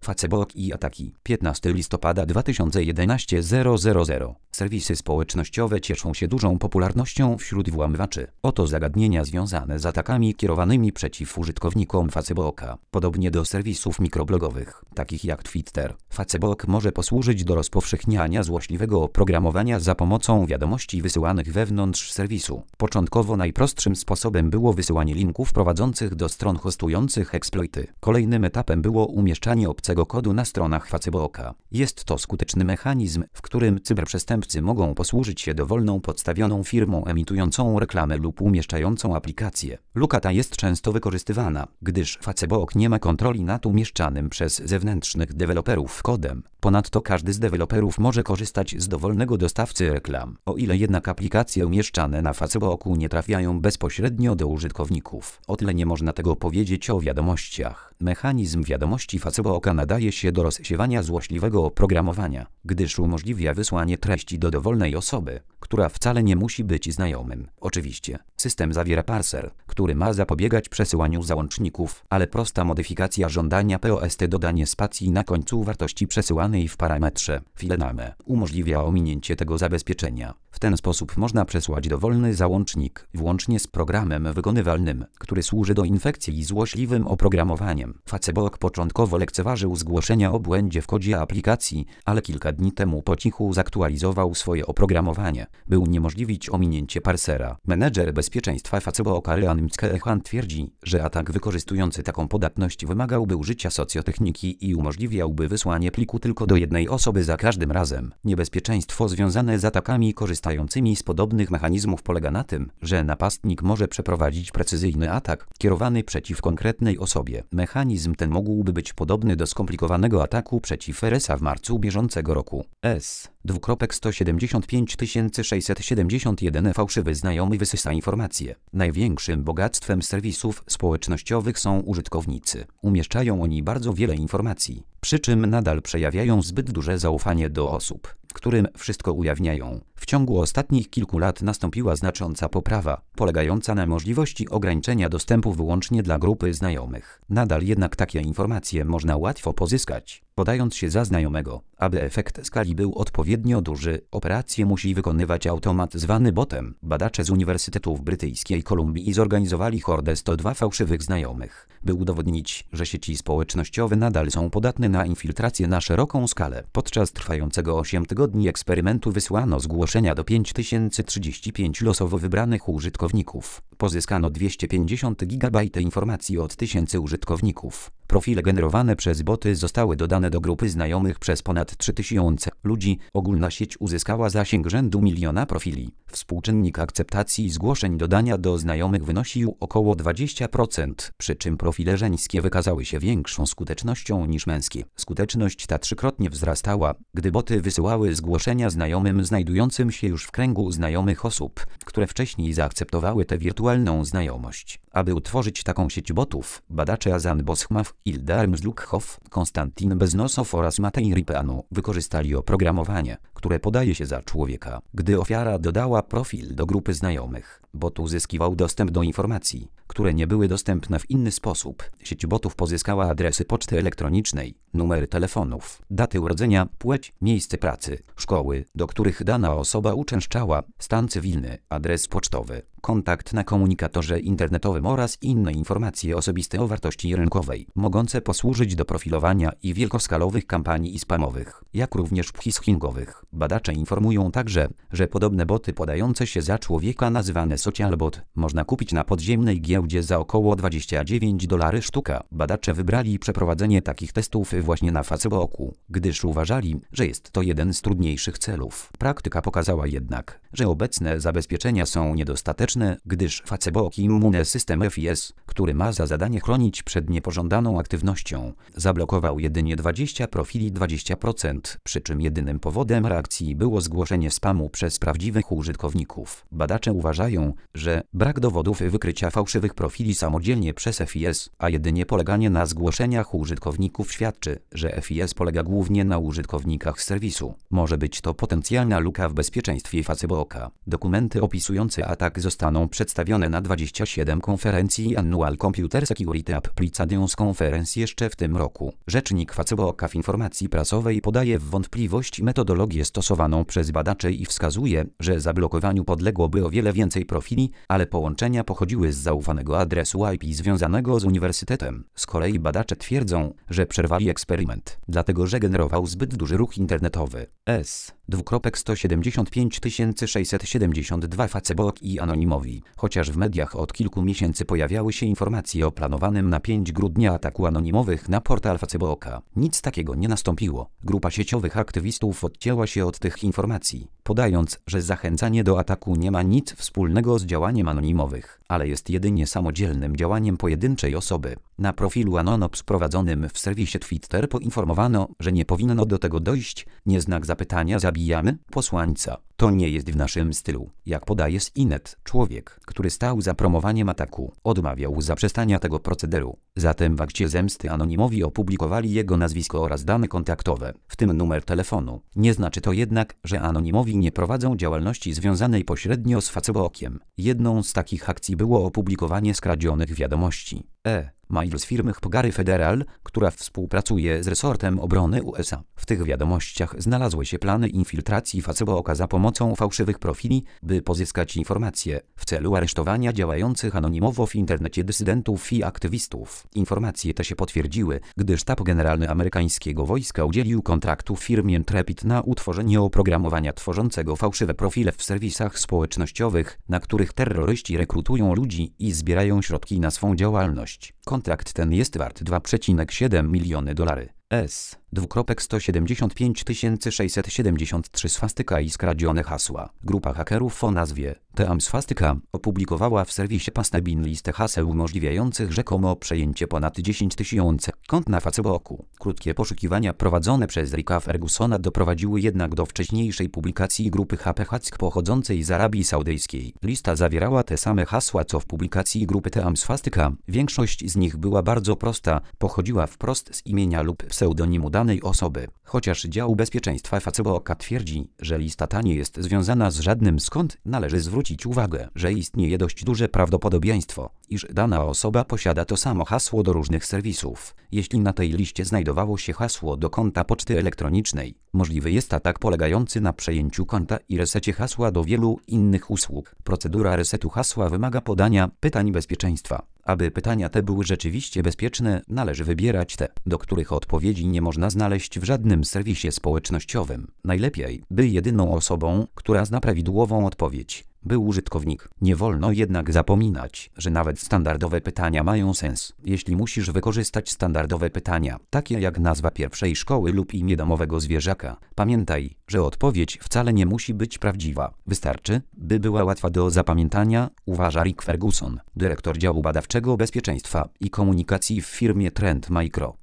Facebook i ataki. 15 listopada 2011 000. Serwisy społecznościowe cieszą się dużą popularnością wśród włamywaczy. Oto zagadnienia związane z atakami kierowanymi przeciw użytkownikom Facebooka. Podobnie do serwisów mikroblogowych, takich jak Twitter, Facebook może posłużyć do rozpowszechniania złośliwego oprogramowania za pomocą wiadomości wysyłanych wewnątrz serwisu. Początkowo najprostszym sposobem było wysyłanie linków prowadzących do stron hostujących eksploity. Kolejnym etapem było umieszczanie obcego kodu na stronach Facebooka. Jest to skuteczny mechanizm, w którym cyberprzestępcy mogą posłużyć się dowolną podstawioną firmą emitującą reklamę lub umieszczającą aplikację. Luka ta jest często wykorzystywana, gdyż Facebook nie ma kontroli nad umieszczanym przez zewnętrznych deweloperów kodem. Ponadto każdy z deweloperów może korzystać z dowolnego dostawcy reklam. O ile jednak aplikacje umieszczane na Facebooku nie trafiają bezpośrednio do użytkowników, o tyle nie można tego powiedzieć o wiadomościach. Mechanizm wiadomości Facebooka nadaje się do rozsiewania złośliwego oprogramowania, gdyż umożliwia wysłanie treści do dowolnej osoby, która wcale nie musi być znajomym. Oczywiście, system zawiera parser, który ma zapobiegać przesyłaniu załączników, ale prosta modyfikacja żądania POST dodanie spacji na końcu wartości przesyłanej w parametrze filename umożliwia ominięcie tego zabezpieczenia. W ten sposób można przesłać dowolny załącznik, włącznie z programem wykonywalnym, który służy do infekcji złośliwym oprogramowaniem. Facebook początkowo lekceważył zgłoszenia o błędzie w kodzie aplikacji, ale kilka dni temu po cichu zaktualizował swoje oprogramowanie, by uniemożliwić ominięcie parsera. Menedżer bezpieczeństwa Facebooka Ryan McCahan twierdzi, że atak wykorzystujący taką podatność wymagałby użycia socjotechniki i umożliwiałby wysłanie pliku tylko do jednej osoby za każdym razem. Niebezpieczeństwo związane z atakami korzystającymi z podobnych mechanizmów polega na tym, że napastnik może przeprowadzić precyzyjny atak kierowany przeciw konkretnej osobie. Mechanizm ten mógłby być podobny do skomplikowanego ataku przeciw RSA w marcu bieżącego roku. 175 671 fałszywy znajomy wysysa informacje. Największym bogactwem serwisów społecznościowych są użytkownicy. Umieszczają oni bardzo wiele informacji, przy czym nadal przejawiają zbyt duże zaufanie do osób, którym wszystko ujawniają. W ciągu ostatnich kilku lat nastąpiła znacząca poprawa, polegająca na możliwości ograniczenia dostępu wyłącznie dla grupy znajomych. Nadal jednak takie informacje można łatwo pozyskać, podając się za znajomego. Aby efekt skali był odpowiednio duży, operację musi wykonywać automat zwany botem. Badacze z Uniwersytetu w Brytyjskiej Kolumbii zorganizowali hordę 102 fałszywych znajomych, by udowodnić, że sieci społecznościowe nadal są podatne na infiltrację na szeroką skalę. Podczas trwającego 8 tygodni eksperymentu wysłano zgłoszenia do 5035 losowo wybranych użytkowników. Pozyskano 250 GB informacji od 1000 użytkowników. Profile generowane przez boty zostały dodane do grupy znajomych przez ponad 3000 ludzi. Ogólna sieć uzyskała zasięg rzędu 1 000 000 profili. Współczynnik akceptacji zgłoszeń dodania do znajomych wynosił około 20%, przy czym profile żeńskie wykazały się większą skutecznością niż męskie. Skuteczność ta trzykrotnie wzrastała, gdy boty wysyłały zgłoszenia znajomym znajdującym się już w kręgu znajomych osób, które wcześniej zaakceptowały tę wirtualną znajomość. Aby utworzyć taką sieć botów, badacze Azan Boschmaw, Ildar Mzlukhoff, Konstantin Beznosow oraz Matej Ripanu wykorzystali oprogramowanie, które podaje się za człowieka. Gdy ofiara dodała profil do grupy znajomych, bot uzyskiwał dostęp do informacji, które nie były dostępne w inny sposób. Sieć botów pozyskała adresy poczty elektronicznej, numery telefonów, daty urodzenia, płeć, miejsce pracy, szkoły, do których dana osoba uczęszczała, stan cywilny, adres pocztowy, kontakt na komunikatorze internetowym oraz inne informacje osobiste o wartości rynkowej, mogące posłużyć do profilowania i wielkoskalowych kampanii spamowych, jak również phishingowych. Badacze informują także, że podobne boty podające się za człowieka nazywane socialbot można kupić na podziemnej giełdzie za około $29 sztuka. Badacze wybrali przeprowadzenie takich testów właśnie na Facebooku, gdyż uważali, że jest to jeden z trudniejszych celów. Praktyka pokazała jednak, że obecne zabezpieczenia są niedostateczne, gdyż Facebook Immune System FIS, który ma za zadanie chronić przed niepożądaną aktywnością, zablokował jedynie 20 profili 20%, przy czym jedynym powodem reakcji było zgłoszenie spamu przez prawdziwych użytkowników. Badacze uważają, że brak dowodów wykrycia fałszywych profili samodzielnie przez FIS, a jedynie poleganie na zgłoszeniach użytkowników świadczy, że FIS polega głównie na użytkownikach serwisu. Może być to potencjalna luka w bezpieczeństwie Facebooka. Dokumenty opisujące atak zostały zostaną przedstawione na 27 konferencji Annual Computer Security Applications Conference jeszcze w tym roku. Rzecznik Facebook w informacji prasowej podaje w wątpliwość metodologię stosowaną przez badaczy i wskazuje, że zablokowaniu podległoby o wiele więcej profili, ale połączenia pochodziły z zaufanego adresu IP związanego z uniwersytetem. Z kolei badacze twierdzą, że przerwali eksperyment, dlatego że generował zbyt duży ruch internetowy. S:175 672 Facebook i anonimowi. Chociaż w mediach od kilku miesięcy pojawiały się informacje o planowanym na 5 grudnia ataku anonimowych na portal Facebooka, nic takiego nie nastąpiło. Grupa sieciowych aktywistów odcięła się od tych informacji, podając, że zachęcanie do ataku nie ma nic wspólnego z działaniem anonimowych, ale jest jedynie samodzielnym działaniem pojedynczej osoby. Na profilu Anonops prowadzonym w serwisie Twitter poinformowano, że nie powinno do tego dojść, nie znak zapytania zabijamy posłańca. To nie jest w naszym stylu. Jak podaje Skynet, człowiek, który stał za promowaniem ataku, odmawiał zaprzestania tego procederu. Zatem w akcie zemsty anonimowi opublikowali jego nazwisko oraz dane kontaktowe, w tym numer telefonu. Nie znaczy to jednak, że anonimowi nie prowadzą działalności związanej pośrednio z Facebookiem. Jedną z takich akcji było opublikowanie skradzionych wiadomości. Mail z firmy Hpgary Federal, która współpracuje z resortem obrony USA. W tych wiadomościach znalazły się plany infiltracji Facebooka za pomocą fałszywych profili, by pozyskać informacje w celu aresztowania działających anonimowo w internecie dysydentów i aktywistów. Informacje te się potwierdziły, gdy sztab generalny amerykańskiego wojska udzielił kontraktu firmie Intrepid na utworzenie oprogramowania tworzącego fałszywe profile w serwisach społecznościowych, na których terroryści rekrutują ludzi i zbierają środki na swą działalność. Kontrakt ten jest wart $2,7 miliony. S:175 673 swastyka i skradzione hasła. Grupa hakerów o nazwie Team Swastyka opublikowała w serwisie Pastebin listę haseł umożliwiających rzekomo przejęcie ponad 10 000 kont na Facebooku. Krótkie poszukiwania prowadzone przez Ricka Fergusona doprowadziły jednak do wcześniejszej publikacji grupy HP Hack pochodzącej z Arabii Saudyjskiej. Lista zawierała te same hasła co w publikacji grupy Team Swastyka. Większość z nich była bardzo prosta, pochodziła wprost z imienia lub pseudonimu danej osoby. Chociaż dział bezpieczeństwa Facebooka twierdzi, że lista ta nie jest związana z żadnym z kont, należy zwrócić uwagę, że istnieje dość duże prawdopodobieństwo, iż dana osoba posiada to samo hasło do różnych serwisów. Jeśli na tej liście znajdowało się hasło do konta poczty elektronicznej, możliwy jest atak polegający na przejęciu konta i resecie hasła do wielu innych usług. Procedura resetu hasła wymaga podania pytań bezpieczeństwa. Aby pytania te były rzeczywiście bezpieczne, należy wybierać te, do których odpowiedzi nie można znaleźć w żadnym serwisie społecznościowym. Najlepiej, by jedyną osobą, która zna prawidłową odpowiedź, był użytkownik. Nie wolno jednak zapominać, że nawet standardowe pytania mają sens. Jeśli musisz wykorzystać standardowe pytania, takie jak nazwa pierwszej szkoły lub imię domowego zwierzaka, pamiętaj, że odpowiedź wcale nie musi być prawdziwa. Wystarczy, by była łatwa do zapamiętania, uważa Rick Ferguson, dyrektor działu badawczego bezpieczeństwa i komunikacji w firmie Trend Micro.